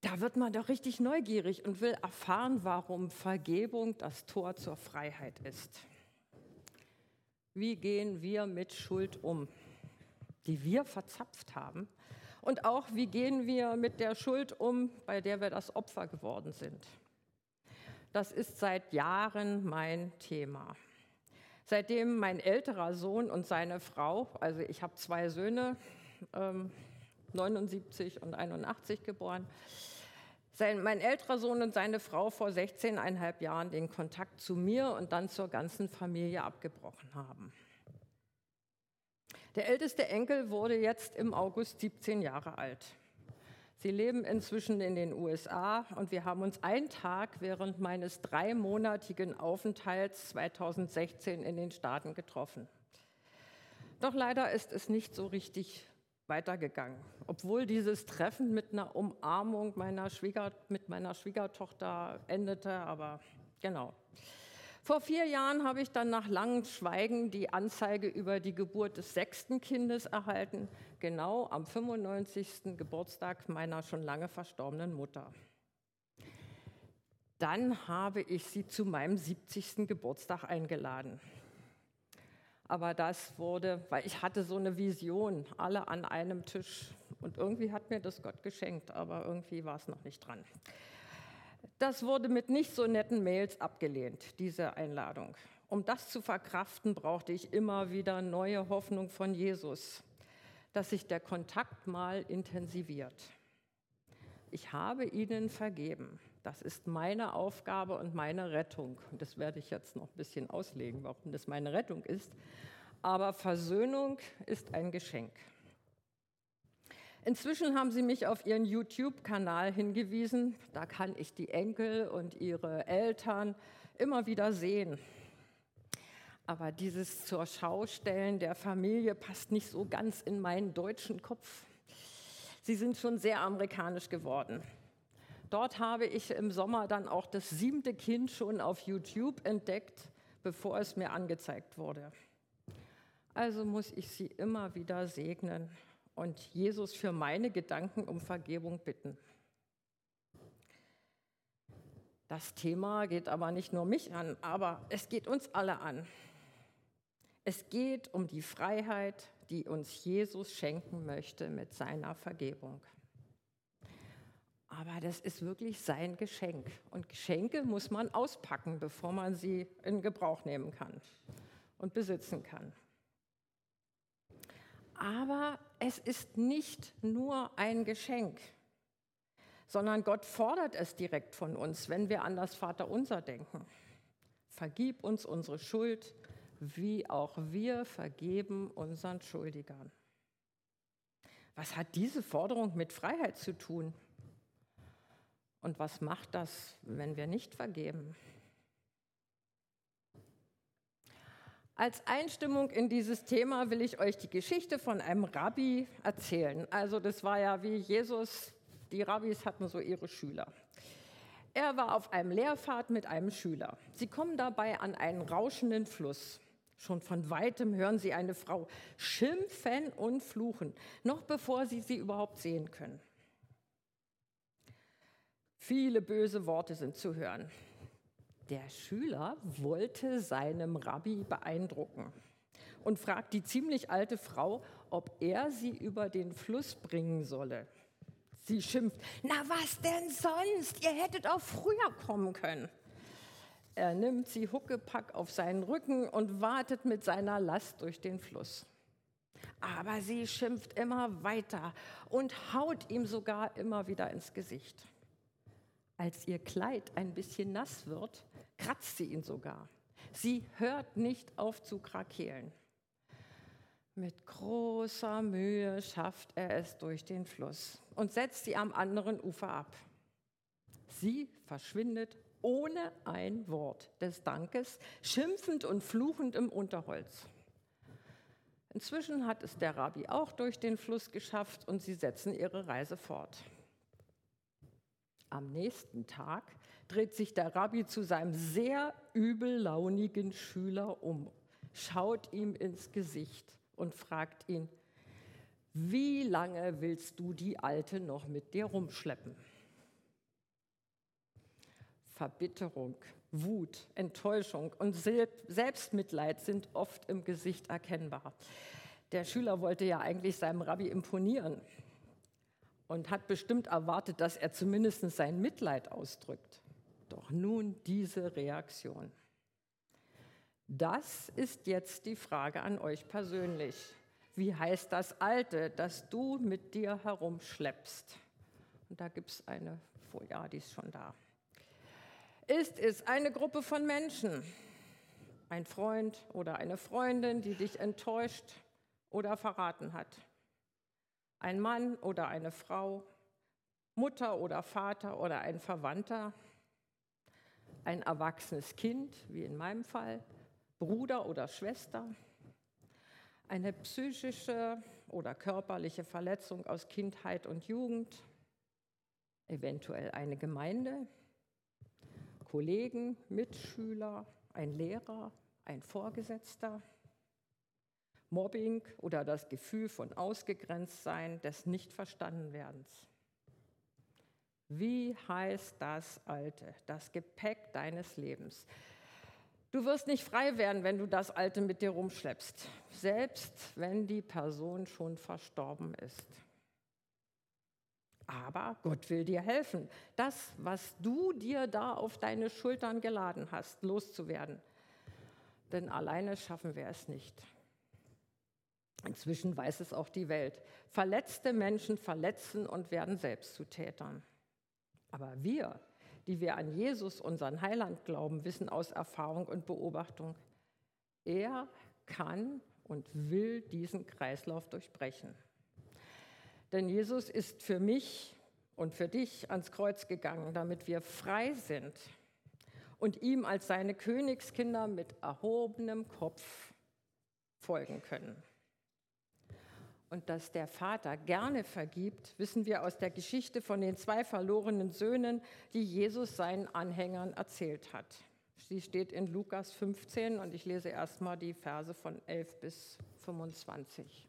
Da wird man doch richtig neugierig und will erfahren, warum Vergebung das Tor zur Freiheit ist. Wie gehen wir mit Schuld um, die wir verzapft haben? Und auch, wie gehen wir mit der Schuld um, bei der wir das Opfer geworden sind? Das ist seit Jahren mein Thema. Seitdem mein älterer Sohn und seine Frau, also ich habe 2 Söhne, 79 und 81 geboren, mein älterer Sohn und seine Frau vor 16,5 Jahren den Kontakt zu mir und dann zur ganzen Familie abgebrochen haben. Der älteste Enkel wurde jetzt im August 17 Jahre alt. Sie leben inzwischen in den USA und wir haben uns einen Tag während meines 3-monatigen Aufenthalts 2016 in den Staaten getroffen. Doch leider ist es nicht so richtig weitergegangen, obwohl dieses Treffen mit einer Umarmung mit meiner Schwiegertochter endete, aber genau. Vor 4 Jahren habe ich dann nach langem Schweigen die Anzeige über die Geburt des 6. Kindes erhalten, genau am 95. Geburtstag meiner schon lange verstorbenen Mutter. Dann habe ich sie zu meinem 70. Geburtstag eingeladen. Aber das wurde, weil ich hatte so eine Vision, alle an einem Tisch. Und irgendwie hat mir das Gott geschenkt, aber irgendwie war es noch nicht dran. Das wurde mit nicht so netten Mails abgelehnt, diese Einladung. Um das zu verkraften, brauchte ich immer wieder neue Hoffnung von Jesus, dass sich der Kontakt mal intensiviert. Ich habe ihnen vergeben. Das ist meine Aufgabe und meine Rettung. Und das werde ich jetzt noch ein bisschen auslegen, warum das meine Rettung ist. Aber Versöhnung ist ein Geschenk. Inzwischen haben sie mich auf ihren YouTube-Kanal hingewiesen. Da kann ich die Enkel und ihre Eltern immer wieder sehen. Aber dieses Zur-Schau-Stellen der Familie passt nicht so ganz in meinen deutschen Kopf. Sie sind schon sehr amerikanisch geworden. Dort habe ich im Sommer dann auch das 7. Kind schon auf YouTube entdeckt, bevor es mir angezeigt wurde. Also muss ich sie immer wieder segnen und Jesus für meine Gedanken um Vergebung bitten. Das Thema geht aber nicht nur mich an, aber es geht uns alle an. Es geht um die Freiheit, die uns Jesus schenken möchte mit seiner Vergebung. Aber das ist wirklich sein Geschenk. Und Geschenke muss man auspacken, bevor man sie in Gebrauch nehmen kann und besitzen kann. Aber es ist nicht nur ein Geschenk, sondern Gott fordert es direkt von uns, wenn wir an das Vaterunser denken. Vergib uns unsere Schuld, wie auch wir vergeben unseren Schuldigern. Was hat diese Forderung mit Freiheit zu tun? Und was macht das, wenn wir nicht vergeben? Als Einstimmung in dieses Thema will ich euch die Geschichte von einem Rabbi erzählen. Also das war ja wie Jesus, die Rabbis hatten so ihre Schüler. Er war auf einem Lehrpfad mit einem Schüler. Sie kommen dabei an einen rauschenden Fluss. Schon von weitem hören sie eine Frau schimpfen und fluchen, noch bevor sie überhaupt sehen können. Viele böse Worte sind zu hören. Der Schüler wollte seinem Rabbi beeindrucken und fragt die ziemlich alte Frau, ob er sie über den Fluss bringen solle. Sie schimpft, na was denn sonst? Ihr hättet auch früher kommen können. Er nimmt sie huckepack auf seinen Rücken und wartet mit seiner Last durch den Fluss. Aber sie schimpft immer weiter und haut ihm sogar immer wieder ins Gesicht. Als ihr Kleid ein bisschen nass wird, kratzt sie ihn sogar. Sie hört nicht auf zu krakeelen. Mit großer Mühe schafft er es durch den Fluss und setzt sie am anderen Ufer ab. Sie verschwindet ohne ein Wort des Dankes, schimpfend und fluchend im Unterholz. Inzwischen hat es der Rabbi auch durch den Fluss geschafft und sie setzen ihre Reise fort. Am nächsten Tag dreht sich der Rabbi zu seinem sehr übellaunigen Schüler um, schaut ihm ins Gesicht und fragt ihn, wie lange willst du die Alte noch mit dir rumschleppen? Verbitterung, Wut, Enttäuschung und Selbstmitleid sind oft im Gesicht erkennbar. Der Schüler wollte ja eigentlich seinem Rabbi imponieren und hat bestimmt erwartet, dass er zumindest sein Mitleid ausdrückt. Doch nun diese Reaktion. Das ist jetzt die Frage an euch persönlich. Wie heißt das Alte, das du mit dir herumschleppst? Und da gibt es eine Folie, ja, die ist schon da. Ist es eine Gruppe von Menschen, ein Freund oder eine Freundin, die dich enttäuscht oder verraten hat? Ein Mann oder eine Frau, Mutter oder Vater oder ein Verwandter? Ein erwachsenes Kind, wie in meinem Fall, Bruder oder Schwester? Eine psychische oder körperliche Verletzung aus Kindheit und Jugend? Eventuell eine Gemeinde? Kollegen, Mitschüler, ein Lehrer, ein Vorgesetzter, Mobbing oder das Gefühl von Ausgegrenztsein, des Nichtverstandenwerdens. Wie heißt das Alte, das Gepäck deines Lebens? Du wirst nicht frei werden, wenn du das Alte mit dir rumschleppst, selbst wenn die Person schon verstorben ist. Aber Gott will dir helfen, das, was du dir da auf deine Schultern geladen hast, loszuwerden. Denn alleine schaffen wir es nicht. Inzwischen weiß es auch die Welt. Verletzte Menschen verletzen und werden selbst zu Tätern. Aber wir, die wir an Jesus, unseren Heiland, glauben, wissen aus Erfahrung und Beobachtung, er kann und will diesen Kreislauf durchbrechen. Denn Jesus ist für mich und für dich ans Kreuz gegangen, damit wir frei sind und ihm als seine Königskinder mit erhobenem Kopf folgen können. Und dass der Vater gerne vergibt, wissen wir aus der Geschichte von den 2 verlorenen Söhnen, die Jesus seinen Anhängern erzählt hat. Sie steht in Lukas 15 und ich lese erstmal die Verse von 11 bis 25.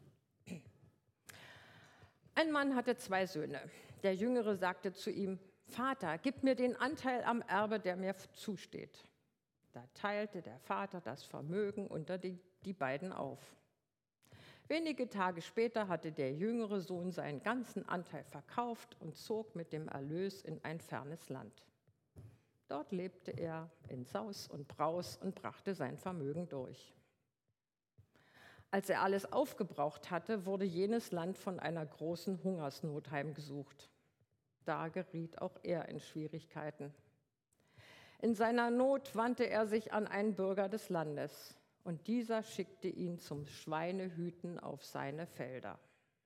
Ein Mann hatte 2 Söhne. Der Jüngere sagte zu ihm: Vater, gib mir den Anteil am Erbe, der mir zusteht. Da teilte der Vater das Vermögen unter die beiden auf. Wenige Tage später hatte der jüngere Sohn seinen ganzen Anteil verkauft und zog mit dem Erlös in ein fernes Land. Dort lebte er in Saus und Braus und brachte sein Vermögen durch. Als er alles aufgebraucht hatte, wurde jenes Land von einer großen Hungersnot heimgesucht. Da geriet auch er in Schwierigkeiten. In seiner Not wandte er sich an einen Bürger des Landes, und dieser schickte ihn zum Schweinehüten auf seine Felder.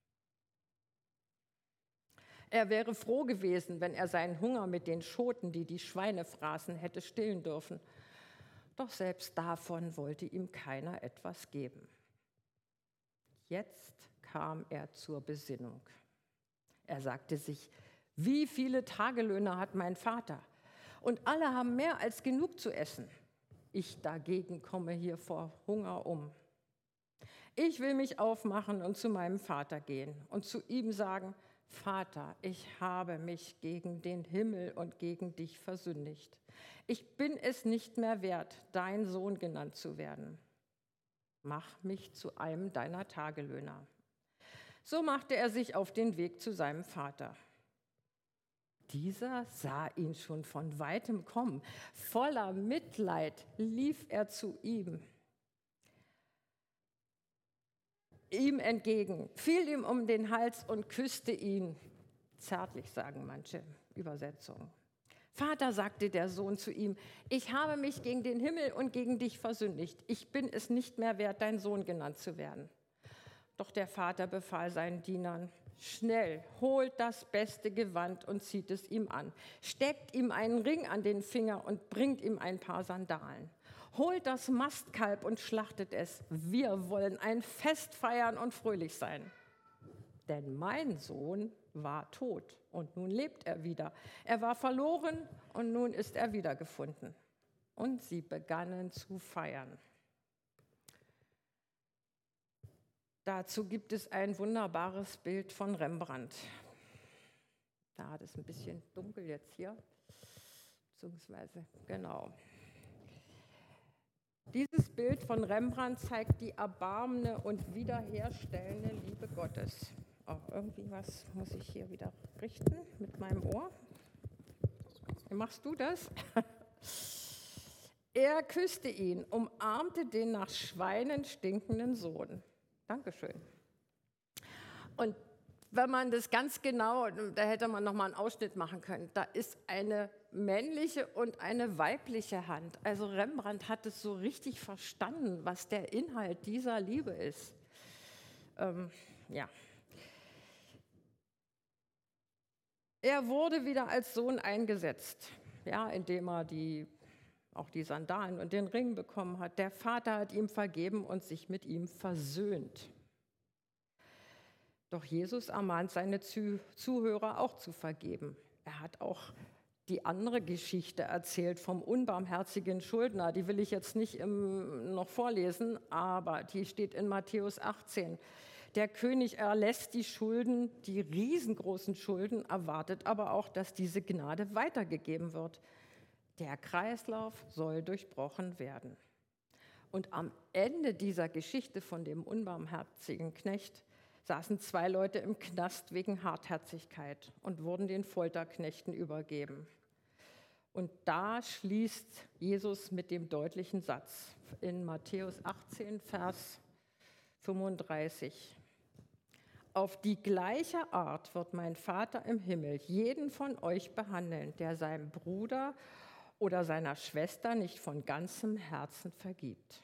Er wäre froh gewesen, wenn er seinen Hunger mit den Schoten, die die Schweine fraßen, hätte stillen dürfen. Doch selbst davon wollte ihm keiner etwas geben. Jetzt kam er zur Besinnung. Er sagte sich: Wie viele Tagelöhner hat mein Vater? Und alle haben mehr als genug zu essen. Ich dagegen komme hier vor Hunger um. Ich will mich aufmachen und zu meinem Vater gehen und zu ihm sagen: Vater, ich habe mich gegen den Himmel und gegen dich versündigt. Ich bin es nicht mehr wert, dein Sohn genannt zu werden. Mach mich zu einem deiner Tagelöhner. So machte er sich auf den Weg zu seinem Vater. Dieser sah ihn schon von weitem kommen. Voller Mitleid lief er zu ihm entgegen, fiel ihm um den Hals und küsste ihn. Zärtlich, sagen manche Übersetzungen. Vater, sagte der Sohn zu ihm, ich habe mich gegen den Himmel und gegen dich versündigt. Ich bin es nicht mehr wert, dein Sohn genannt zu werden. Doch der Vater befahl seinen Dienern: Schnell, holt das beste Gewand und zieht es ihm an. Steckt ihm einen Ring an den Finger und bringt ihm ein paar Sandalen. Holt das Mastkalb und schlachtet es. Wir wollen ein Fest feiern und fröhlich sein. Denn mein Sohn war tot und nun lebt er wieder. Er war verloren und nun ist er wiedergefunden. Und sie begannen zu feiern. Dazu gibt es ein wunderbares Bild von Rembrandt. Da hat es ein bisschen dunkel jetzt hier. beziehungsweise, genau. Dieses Bild von Rembrandt zeigt die erbarmende und wiederherstellende Liebe Gottes. Auch irgendwie was muss ich hier wieder richten mit meinem Ohr. Machst du das? Er küsste ihn, umarmte den nach Schweinen stinkenden Sohn. Dankeschön. Und wenn man das ganz genau, da hätte man noch mal einen Ausschnitt machen können, da ist eine männliche und eine weibliche Hand. Also Rembrandt hat es so richtig verstanden, was der Inhalt dieser Liebe ist. Ja. Er wurde wieder als Sohn eingesetzt, ja, indem er auch die Sandalen und den Ring bekommen hat. Der Vater hat ihm vergeben und sich mit ihm versöhnt. Doch Jesus ermahnt seine Zuhörer auch zu vergeben. Er hat auch die andere Geschichte erzählt vom unbarmherzigen Schuldner. Die will ich jetzt nicht noch vorlesen, aber die steht in Matthäus 18. Der König erlässt die Schulden, die riesengroßen Schulden, erwartet aber auch, dass diese Gnade weitergegeben wird. Der Kreislauf soll durchbrochen werden. Und am Ende dieser Geschichte von dem unbarmherzigen Knecht saßen 2 Leute im Knast wegen Hartherzigkeit und wurden den Folterknechten übergeben. Und da schließt Jesus mit dem deutlichen Satz in Matthäus 18, Vers 35. Auf die gleiche Art wird mein Vater im Himmel jeden von euch behandeln, der seinem Bruder oder seiner Schwester nicht von ganzem Herzen vergibt.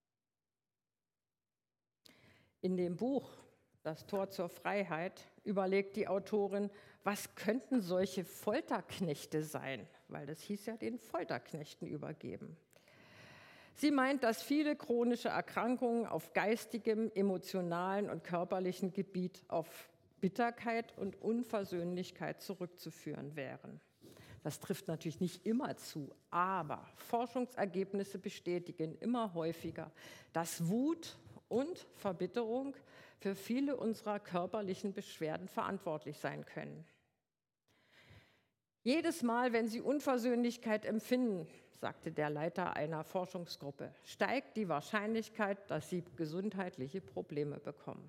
In dem Buch Das Tor zur Freiheit überlegt die Autorin, was könnten solche Folterknechte sein? Weil das hieß ja den Folterknechten übergeben. Sie meint, dass viele chronische Erkrankungen auf geistigem, emotionalen und körperlichen Gebiet auf Bitterkeit und Unversöhnlichkeit zurückzuführen wären. Das trifft natürlich nicht immer zu, aber Forschungsergebnisse bestätigen immer häufiger, dass Wut und Verbitterung für viele unserer körperlichen Beschwerden verantwortlich sein können. Jedes Mal, wenn Sie Unversöhnlichkeit empfinden, sagte der Leiter einer Forschungsgruppe, steigt die Wahrscheinlichkeit, dass Sie gesundheitliche Probleme bekommen.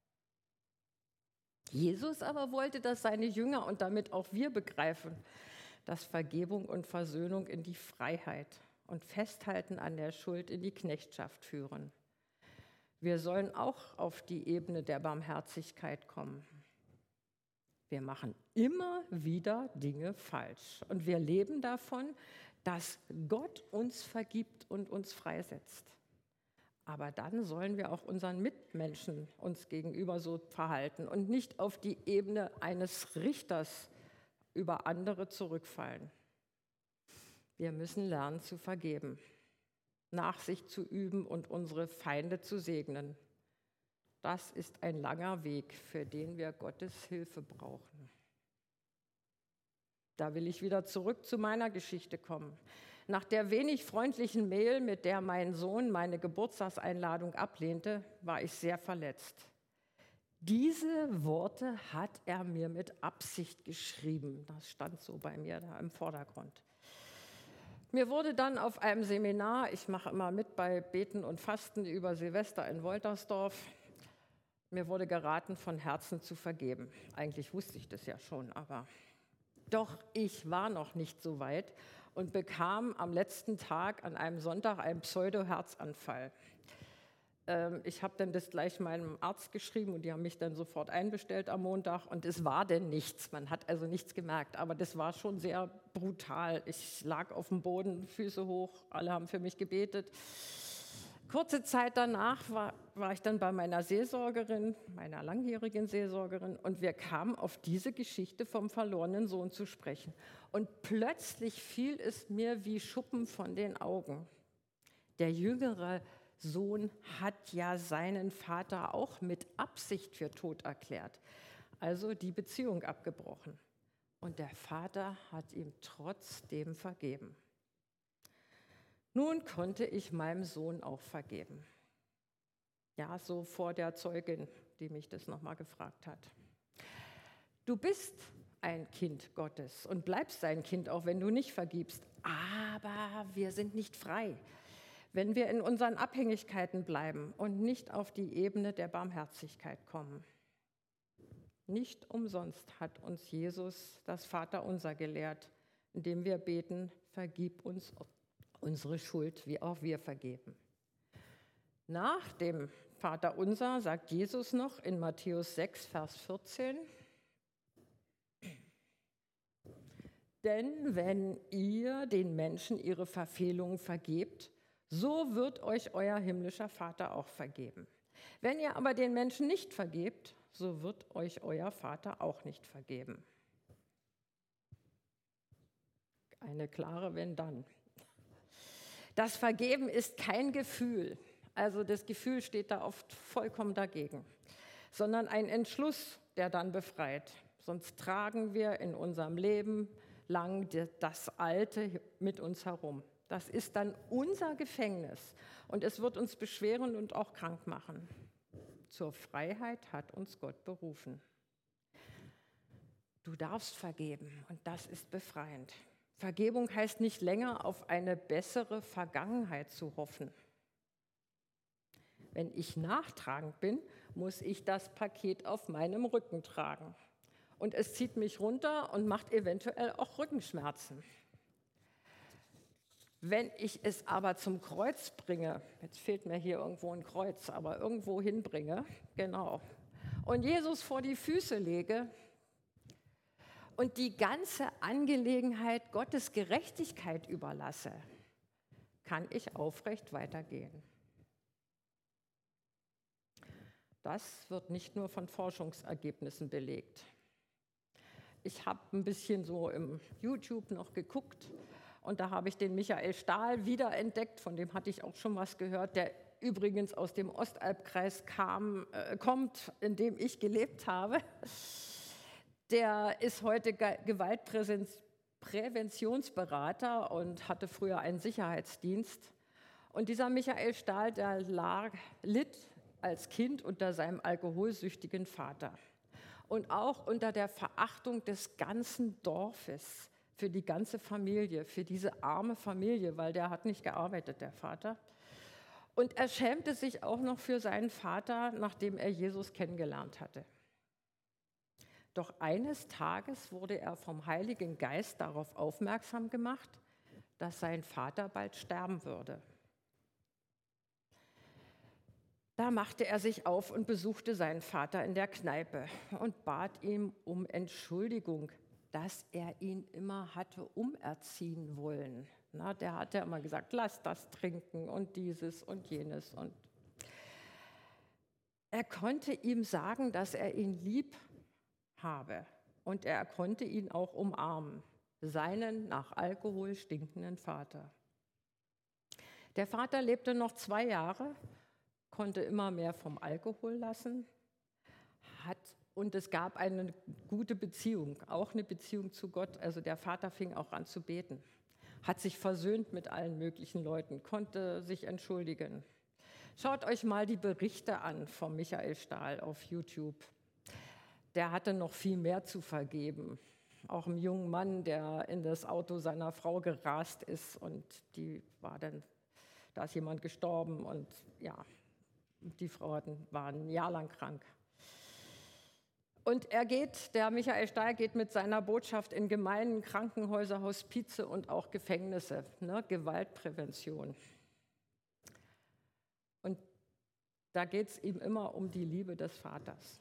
Jesus aber wollte, dass seine Jünger und damit auch wir begreifen, dass Vergebung und Versöhnung in die Freiheit und Festhalten an der Schuld in die Knechtschaft führen. Wir sollen auch auf die Ebene der Barmherzigkeit kommen. Wir machen immer wieder Dinge falsch und wir leben davon, dass Gott uns vergibt und uns freisetzt. Aber dann sollen wir auch unseren Mitmenschen uns gegenüber so verhalten und nicht auf die Ebene eines Richters über andere zurückfallen. Wir müssen lernen zu vergeben, Nachsicht zu üben und unsere Feinde zu segnen. Das ist ein langer Weg, für den wir Gottes Hilfe brauchen. Da will ich wieder zurück zu meiner Geschichte kommen. Nach der wenig freundlichen Mail, mit der mein Sohn meine Geburtstagseinladung ablehnte, war ich sehr verletzt. Diese Worte hat er mir mit Absicht geschrieben. Das stand so bei mir da im Vordergrund. Mir wurde dann auf einem Seminar, ich mache immer mit bei Beten und Fasten über Silvester in Woltersdorf, mir wurde geraten, von Herzen zu vergeben. Eigentlich wusste ich das ja schon, aber doch ich war noch nicht so weit und bekam am letzten Tag an einem Sonntag einen Pseudo-Herzanfall. Ich habe dann das gleich meinem Arzt geschrieben und die haben mich dann sofort einbestellt am Montag und es war denn nichts, man hat also nichts gemerkt, aber das war schon sehr brutal. Ich lag auf dem Boden, Füße hoch, alle haben für mich gebetet. Kurze Zeit danach war ich dann bei meiner Seelsorgerin, meiner langjährigen Seelsorgerin und wir kamen auf diese Geschichte vom verlorenen Sohn zu sprechen. Und plötzlich fiel es mir wie Schuppen von den Augen. Der jüngere Sohn hat ja seinen Vater auch mit Absicht für tot erklärt, also die Beziehung abgebrochen. Und der Vater hat ihm trotzdem vergeben. Nun konnte ich meinem Sohn auch vergeben. Ja, so vor der Zeugin, die mich das nochmal gefragt hat. Du bist ein Kind Gottes und bleibst sein Kind, auch wenn du nicht vergibst. Aber wir sind nicht frei, wenn wir in unseren Abhängigkeiten bleiben und nicht auf die Ebene der Barmherzigkeit kommen. Nicht umsonst hat uns Jesus das Vaterunser gelehrt, indem wir beten, vergib uns unsere Schuld, wie auch wir vergeben. Nach dem Vaterunser sagt Jesus noch in Matthäus 6, Vers 14, denn wenn ihr den Menschen ihre Verfehlungen vergebt, so wird euch euer himmlischer Vater auch vergeben. Wenn ihr aber den Menschen nicht vergebt, so wird euch euer Vater auch nicht vergeben. Eine klare Wenn-Dann. Das Vergeben ist kein Gefühl, also das Gefühl steht da oft vollkommen dagegen, sondern ein Entschluss, der dann befreit. Sonst tragen wir in unserem Leben lang das Alte mit uns herum. Das ist dann unser Gefängnis und es wird uns beschweren und auch krank machen. Zur Freiheit hat uns Gott berufen. Du darfst vergeben und das ist befreiend. Vergebung heißt nicht länger auf eine bessere Vergangenheit zu hoffen. Wenn ich nachtragend bin, muss ich das Paket auf meinem Rücken tragen. Und es zieht mich runter und macht eventuell auch Rückenschmerzen. Wenn ich es aber zum Kreuz bringe, jetzt fehlt mir hier irgendwo ein Kreuz, aber irgendwo hinbringe, genau, und Jesus vor die Füße lege und die ganze Angelegenheit Gottes Gerechtigkeit überlasse, kann ich aufrecht weitergehen. Das wird nicht nur von Forschungsergebnissen belegt. Ich habe ein bisschen so im YouTube noch geguckt und da habe ich den Michael Stahl wiederentdeckt, von dem hatte ich auch schon was gehört, der übrigens aus dem Ostalbkreis kommt, in dem ich gelebt habe. Der ist heute Gewaltpräventionsberater und hatte früher einen Sicherheitsdienst. Und dieser Michael Stahl, der litt als Kind unter seinem alkoholsüchtigen Vater und auch unter der Verachtung des ganzen Dorfes für die ganze Familie, für diese arme Familie, weil der hat nicht gearbeitet, der Vater. Und er schämte sich auch noch für seinen Vater, nachdem er Jesus kennengelernt hatte. Doch eines Tages wurde er vom Heiligen Geist darauf aufmerksam gemacht, dass sein Vater bald sterben würde. Da machte er sich auf und besuchte seinen Vater in der Kneipe und bat ihn um Entschuldigung, dass er ihn immer hatte umerziehen wollen. Na, der hat ja immer gesagt, lass das trinken und dieses und jenes. Und er konnte ihm sagen, dass er ihn lieb habe und er konnte ihn auch umarmen, seinen nach Alkohol stinkenden Vater. Der Vater lebte noch 2 Jahre, konnte immer mehr vom Alkohol lassen und es gab eine gute Beziehung, auch eine Beziehung zu Gott. Also der Vater fing auch an zu beten, hat sich versöhnt mit allen möglichen Leuten, konnte sich entschuldigen. Schaut euch mal die Berichte an von Michael Stahl auf YouTube. Der hatte noch viel mehr zu vergeben. Auch einem jungen Mann, der in das Auto seiner Frau gerast ist und da ist jemand gestorben und ja, die Frau war ein Jahr lang krank. Und der Michael Stahl geht mit seiner Botschaft in Gemeinden, Krankenhäuser, Hospize und auch Gefängnisse, Gewaltprävention. Und da geht es ihm immer um die Liebe des Vaters.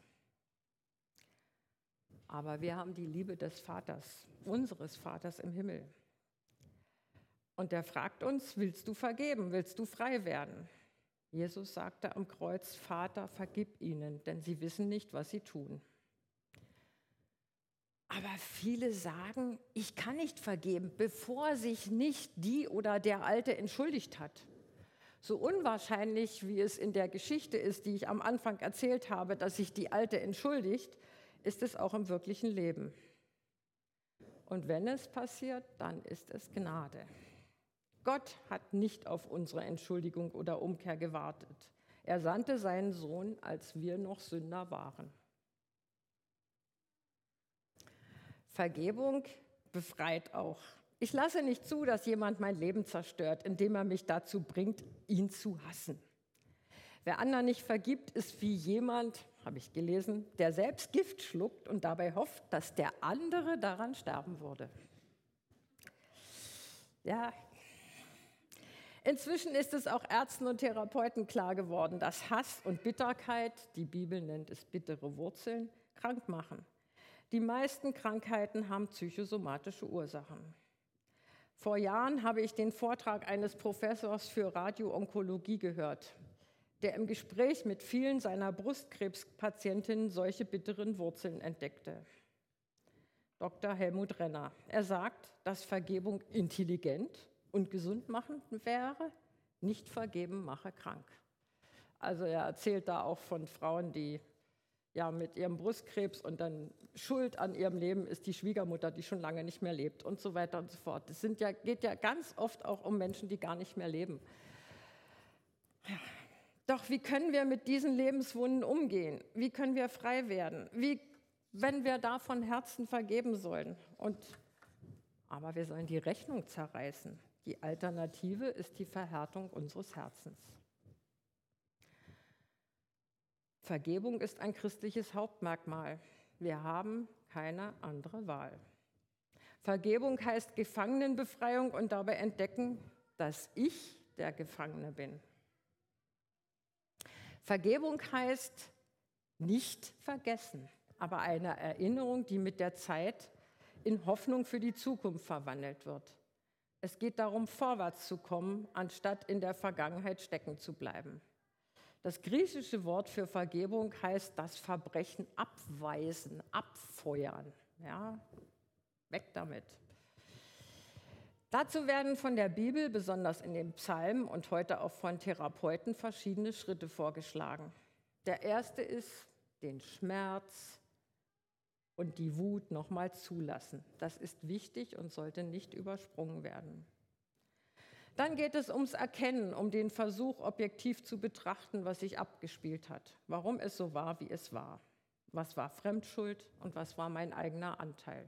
Aber wir haben die Liebe des Vaters, unseres Vaters im Himmel. Und der fragt uns, willst du vergeben, willst du frei werden? Jesus sagte am Kreuz, Vater, vergib ihnen, denn sie wissen nicht, was sie tun. Aber viele sagen, ich kann nicht vergeben, bevor sich nicht die oder der Alte entschuldigt hat. So unwahrscheinlich, wie es in der Geschichte ist, die ich am Anfang erzählt habe, dass sich die Alte entschuldigt, ist es auch im wirklichen Leben. Und wenn es passiert, dann ist es Gnade. Gott hat nicht auf unsere Entschuldigung oder Umkehr gewartet. Er sandte seinen Sohn, als wir noch Sünder waren. Vergebung befreit auch. Ich lasse nicht zu, dass jemand mein Leben zerstört, indem er mich dazu bringt, ihn zu hassen. Wer anderen nicht vergibt, ist wie jemand, habe ich gelesen, der selbst Gift schluckt und dabei hofft, dass der andere daran sterben würde. Ja, inzwischen ist es auch Ärzten und Therapeuten klar geworden, dass Hass und Bitterkeit, die Bibel nennt es bittere Wurzeln, krank machen. Die meisten Krankheiten haben psychosomatische Ursachen. Vor Jahren habe ich den Vortrag eines Professors für Radio-Onkologie gehört, der im Gespräch mit vielen seiner Brustkrebspatientinnen solche bitteren Wurzeln entdeckte. Dr. Helmut Renner. Er sagt, dass Vergebung intelligent und gesundmachend wäre, nicht vergeben mache krank. Also er erzählt da auch von Frauen, die ja mit ihrem Brustkrebs und dann schuld an ihrem Leben ist die Schwiegermutter, die schon lange nicht mehr lebt und so weiter und so fort. Es geht ja ganz oft auch um Menschen, die gar nicht mehr leben. Ja. Doch wie können wir mit diesen Lebenswunden umgehen? Wie können wir frei werden? Wenn wir da von Herzen vergeben sollen? Aber wir sollen die Rechnung zerreißen. Die Alternative ist die Verhärtung unseres Herzens. Vergebung ist ein christliches Hauptmerkmal. Wir haben keine andere Wahl. Vergebung heißt Gefangenenbefreiung und dabei entdecken, dass ich der Gefangene bin. Vergebung heißt nicht vergessen, aber eine Erinnerung, die mit der Zeit in Hoffnung für die Zukunft verwandelt wird. Es geht darum, vorwärts zu kommen, anstatt in der Vergangenheit stecken zu bleiben. Das griechische Wort für Vergebung heißt das Verbrechen abweisen, abfeuern. Ja, weg damit. Dazu werden von der Bibel, besonders in den Psalmen und heute auch von Therapeuten, verschiedene Schritte vorgeschlagen. Der erste ist, den Schmerz und die Wut nochmal zulassen. Das ist wichtig und sollte nicht übersprungen werden. Dann geht es ums Erkennen, um den Versuch, objektiv zu betrachten, was sich abgespielt hat, warum es so war, wie es war. Was war Fremdschuld und was war mein eigener Anteil?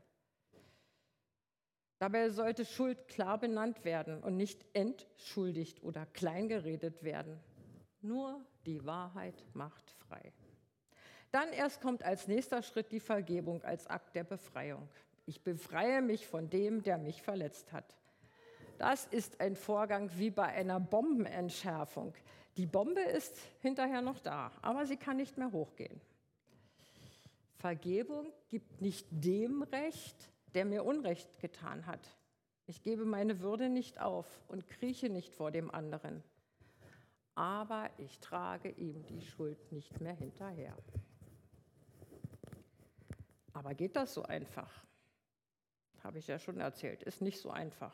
Dabei sollte Schuld klar benannt werden und nicht entschuldigt oder kleingeredet werden. Nur die Wahrheit macht frei. Dann erst kommt als nächster Schritt die Vergebung als Akt der Befreiung. Ich befreie mich von dem, der mich verletzt hat. Das ist ein Vorgang wie bei einer Bombenentschärfung. Die Bombe ist hinterher noch da, aber sie kann nicht mehr hochgehen. Vergebung gibt nicht dem Recht, der mir Unrecht getan hat. Ich gebe meine Würde nicht auf und krieche nicht vor dem anderen. Aber ich trage ihm die Schuld nicht mehr hinterher. Aber geht das so einfach? Habe ich ja schon erzählt, ist nicht so einfach.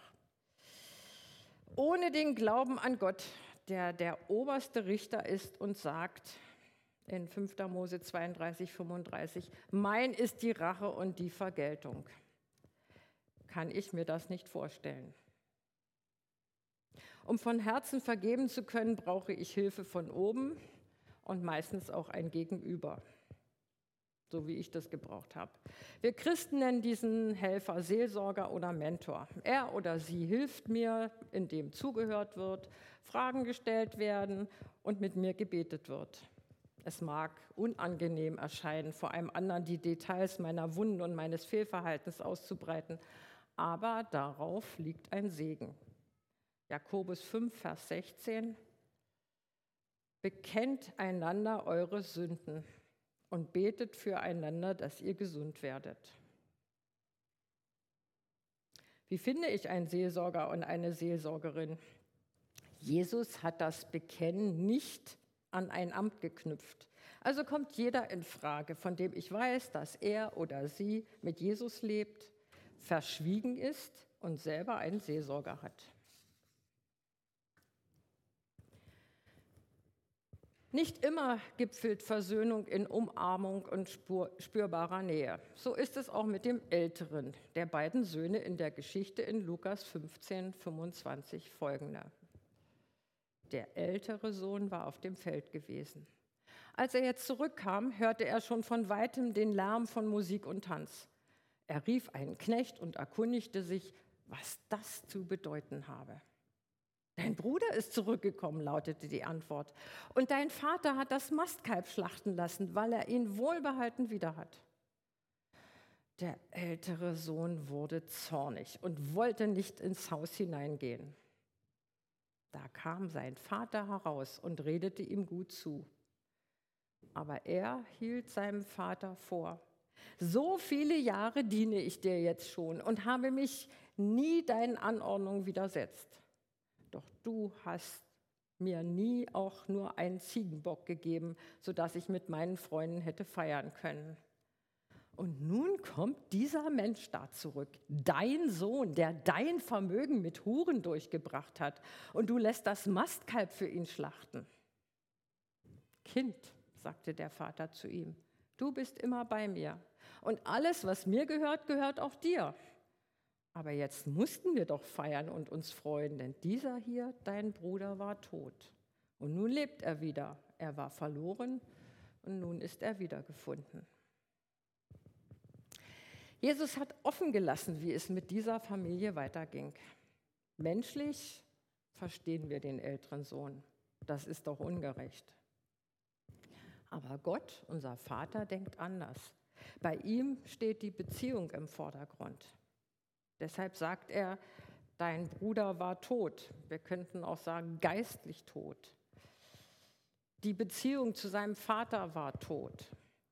Ohne den Glauben an Gott, der der oberste Richter ist und sagt in 5. Mose 32, 35, mein ist die Rache und die Vergeltung, kann ich mir das nicht vorstellen. Um von Herzen vergeben zu können, brauche ich Hilfe von oben und meistens auch ein Gegenüber, so wie ich das gebraucht habe. Wir Christen nennen diesen Helfer Seelsorger oder Mentor. Er oder sie hilft mir, indem zugehört wird, Fragen gestellt werden und mit mir gebetet wird. Es mag unangenehm erscheinen, vor einem anderen die Details meiner Wunden und meines Fehlverhaltens auszubreiten, aber darauf liegt ein Segen. Jakobus 5, Vers 16. Bekennt einander eure Sünden und betet füreinander, dass ihr gesund werdet. Wie finde ich einen Seelsorger und eine Seelsorgerin? Jesus hat das Bekennen nicht an ein Amt geknüpft. Also kommt jeder in Frage, von dem ich weiß, dass er oder sie mit Jesus lebt, verschwiegen ist und selber einen Seelsorger hat. Nicht immer gipfelt Versöhnung in Umarmung und spürbarer Nähe. So ist es auch mit dem älteren der beiden Söhne in der Geschichte in Lukas 15, 25 folgender. Der ältere Sohn war auf dem Feld gewesen. Als er jetzt zurückkam, hörte er schon von weitem den Lärm von Musik und Tanz. Er rief einen Knecht und erkundigte sich, was das zu bedeuten habe. Dein Bruder ist zurückgekommen, lautete die Antwort. Und dein Vater hat das Mastkalb schlachten lassen, weil er ihn wohlbehalten wieder hat. Der ältere Sohn wurde zornig und wollte nicht ins Haus hineingehen. Da kam sein Vater heraus und redete ihm gut zu. Aber er hielt seinem Vater vor: So viele Jahre diene ich dir jetzt schon und habe mich nie deinen Anordnungen widersetzt. Doch du hast mir nie auch nur einen Ziegenbock gegeben, sodass ich mit meinen Freunden hätte feiern können. Und nun kommt dieser Mensch da zurück, dein Sohn, der dein Vermögen mit Huren durchgebracht hat, und du lässt das Mastkalb für ihn schlachten. Kind, sagte der Vater zu ihm, du bist immer bei mir, und alles, was mir gehört, gehört auch dir. Aber jetzt mussten wir doch feiern und uns freuen, denn dieser hier, dein Bruder, war tot. Und nun lebt er wieder. Er war verloren und nun ist er wiedergefunden. Jesus hat offen gelassen, wie es mit dieser Familie weiterging. Menschlich verstehen wir den älteren Sohn. Das ist doch ungerecht. Aber Gott, unser Vater, denkt anders. Bei ihm steht die Beziehung im Vordergrund. Deshalb sagt er, dein Bruder war tot. Wir könnten auch sagen, geistlich tot. Die Beziehung zu seinem Vater war tot.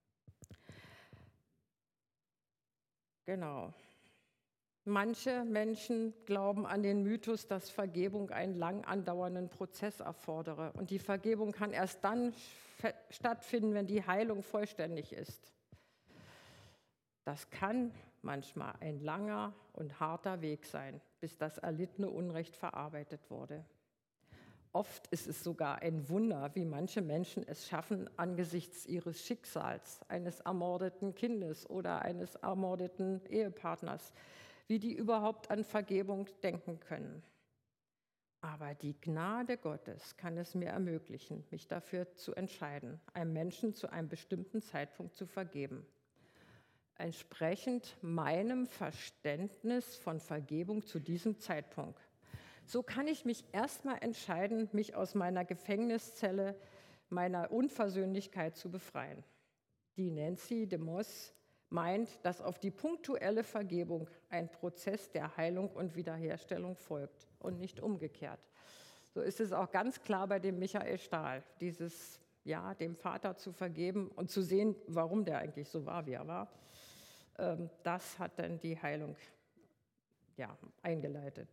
Genau. Manche Menschen glauben an den Mythos, dass Vergebung einen lang andauernden Prozess erfordere. Und die Vergebung kann erst dann stattfinden, wenn die Heilung vollständig ist. Das kann manchmal ein langer und harter Weg sein, bis das erlittene Unrecht verarbeitet wurde. Oft ist es sogar ein Wunder, wie manche Menschen es schaffen, angesichts ihres Schicksals, eines ermordeten Kindes oder eines ermordeten Ehepartners, wie die überhaupt an Vergebung denken können. Aber die Gnade Gottes kann es mir ermöglichen, mich dafür zu entscheiden, einem Menschen zu einem bestimmten Zeitpunkt zu vergeben. Entsprechend meinem Verständnis von Vergebung zu diesem Zeitpunkt. So kann ich mich erstmal entscheiden, mich aus meiner Gefängniszelle, meiner Unversöhnlichkeit zu befreien. Die Nancy DeMoss meint, dass auf die punktuelle Vergebung ein Prozess der Heilung und Wiederherstellung folgt und nicht umgekehrt. So ist es auch ganz klar bei dem Michael Stahl, dem Vater zu vergeben und zu sehen, warum der eigentlich so war, wie er war. Das hat dann die Heilung eingeleitet.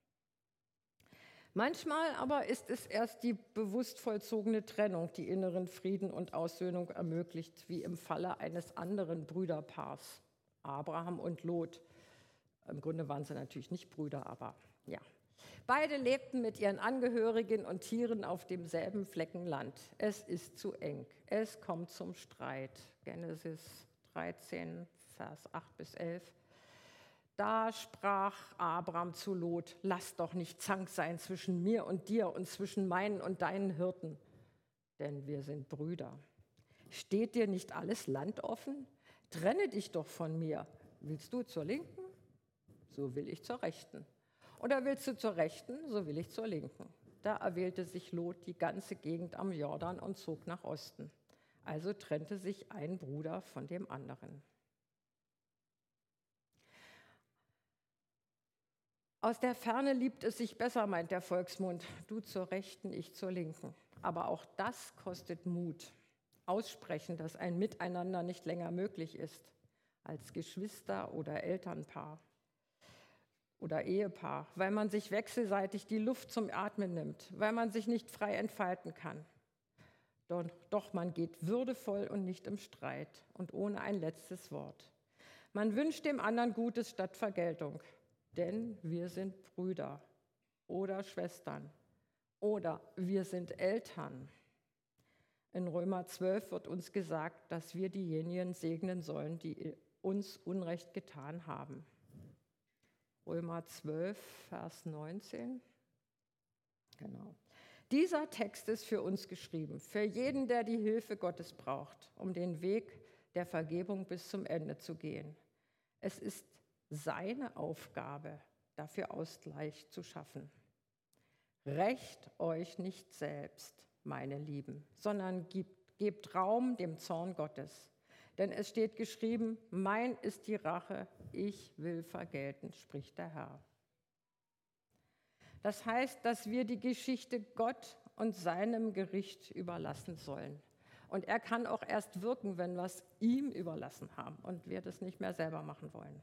Manchmal aber ist es erst die bewusst vollzogene Trennung, die inneren Frieden und Aussöhnung ermöglicht, wie im Falle eines anderen Brüderpaars, Abraham und Lot. Im Grunde waren sie natürlich nicht Brüder, aber ja. Beide lebten mit ihren Angehörigen und Tieren auf demselben Flecken Land. Es ist zu eng, es kommt zum Streit. Genesis 13, Vers 8 bis 11. Da sprach Abraham zu Lot, lass doch nicht Zank sein zwischen mir und dir und zwischen meinen und deinen Hirten, denn wir sind Brüder. Steht dir nicht alles Land offen? Trenne dich doch von mir. Willst du zur Linken? So will ich zur Rechten. Oder willst du zur Rechten? So will ich zur Linken. Da erwählte sich Lot die ganze Gegend am Jordan und zog nach Osten. Also trennte sich ein Bruder von dem anderen. Aus der Ferne liebt es sich besser, meint der Volksmund. Du zur Rechten, ich zur Linken. Aber auch das kostet Mut. Aussprechen, dass ein Miteinander nicht länger möglich ist, als Geschwister oder Elternpaar oder Ehepaar, weil man sich wechselseitig die Luft zum Atmen nimmt, weil man sich nicht frei entfalten kann. Doch man geht würdevoll und nicht im Streit und ohne ein letztes Wort. Man wünscht dem anderen Gutes statt Vergeltung. Denn wir sind Brüder oder Schwestern oder wir sind Eltern. In Römer 12 wird uns gesagt, dass wir diejenigen segnen sollen, die uns Unrecht getan haben. Römer 12, Vers 19. Genau. Dieser Text ist für uns geschrieben, für jeden, der die Hilfe Gottes braucht, um den Weg der Vergebung bis zum Ende zu gehen. Es ist seine Aufgabe, dafür Ausgleich zu schaffen. Rächt euch nicht selbst, meine Lieben, sondern gebt Raum dem Zorn Gottes. Denn es steht geschrieben, mein ist die Rache, ich will vergelten, spricht der Herr. Das heißt, dass wir die Geschichte Gott und seinem Gericht überlassen sollen. Und er kann auch erst wirken, wenn wir es ihm überlassen haben und wir das nicht mehr selber machen wollen.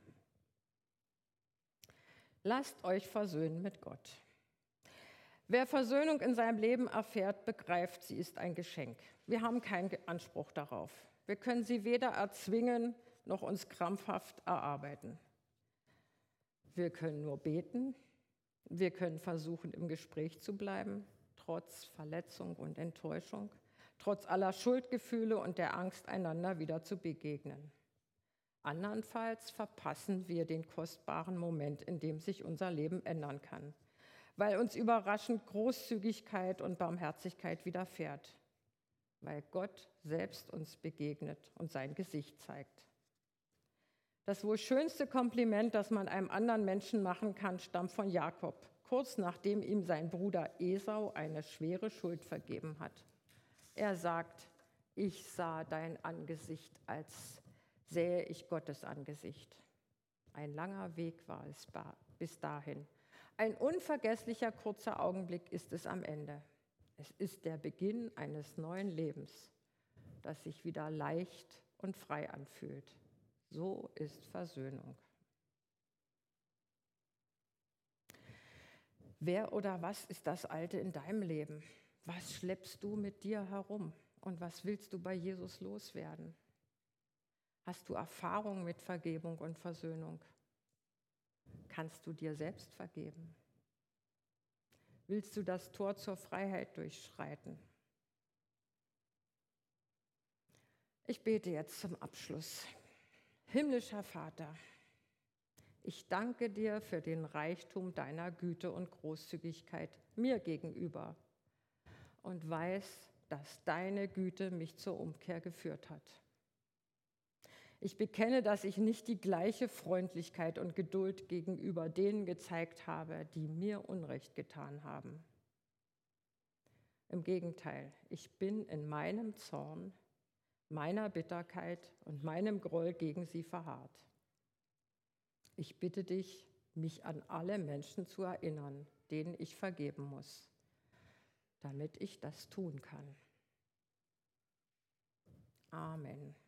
Lasst euch versöhnen mit Gott. Wer Versöhnung in seinem Leben erfährt, begreift, sie ist ein Geschenk. Wir haben keinen Anspruch darauf. Wir können sie weder erzwingen noch uns krampfhaft erarbeiten. Wir können nur beten. Wir können versuchen, im Gespräch zu bleiben, trotz Verletzung und Enttäuschung, trotz aller Schuldgefühle und der Angst, einander wieder zu begegnen. Andernfalls verpassen wir den kostbaren Moment, in dem sich unser Leben ändern kann, weil uns überraschend Großzügigkeit und Barmherzigkeit widerfährt, weil Gott selbst uns begegnet und sein Gesicht zeigt. Das wohl schönste Kompliment, das man einem anderen Menschen machen kann, stammt von Jakob, kurz nachdem ihm sein Bruder Esau eine schwere Schuld vergeben hat. Er sagt, ich sah dein Angesicht, als sähe ich Gottes Angesicht. Ein langer Weg war es bis dahin. Ein unvergesslicher kurzer Augenblick ist es am Ende. Es ist der Beginn eines neuen Lebens, das sich wieder leicht und frei anfühlt. So ist Versöhnung. Wer oder was ist das Alte in deinem Leben? Was schleppst du mit dir herum? Und was willst du bei Jesus loswerden? Hast du Erfahrung mit Vergebung und Versöhnung? Kannst du dir selbst vergeben? Willst du das Tor zur Freiheit durchschreiten? Ich bete jetzt zum Abschluss. Himmlischer Vater, ich danke dir für den Reichtum deiner Güte und Großzügigkeit mir gegenüber und weiß, dass deine Güte mich zur Umkehr geführt hat. Ich bekenne, dass ich nicht die gleiche Freundlichkeit und Geduld gegenüber denen gezeigt habe, die mir Unrecht getan haben. Im Gegenteil, ich bin in meinem Zorn, meiner Bitterkeit und meinem Groll gegen sie verharrt. Ich bitte dich, mich an alle Menschen zu erinnern, denen ich vergeben muss, damit ich das tun kann. Amen.